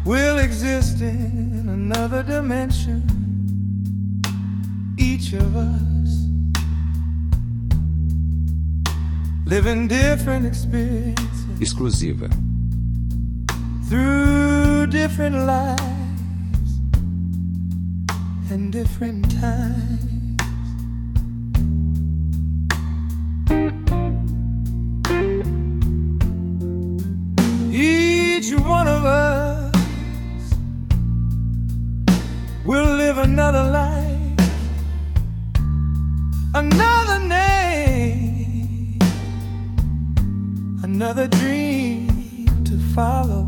We'll exist in another dimension, each of us living different experiences Exclusiva. through different lives and different times. Each one of us will live another life, another name, another dream to follow.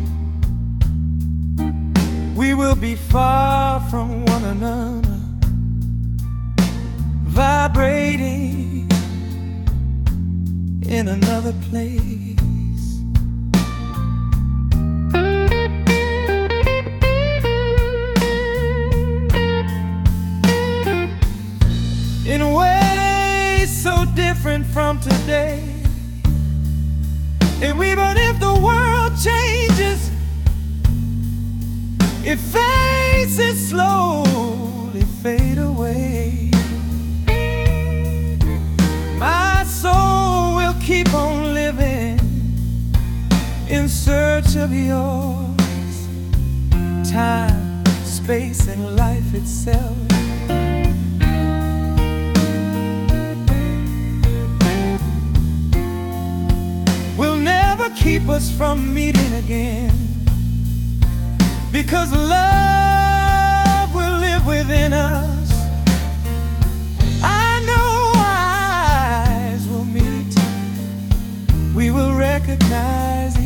We will be far from one another, vibrating in another place. In ways so different from today. And even if the world changes, if faces slowly fade away, my soul will keep on living in search of yours. Time, space, and life itself will never keep us from meeting again, because love will live within us. I know our eyes will meet, we will recognize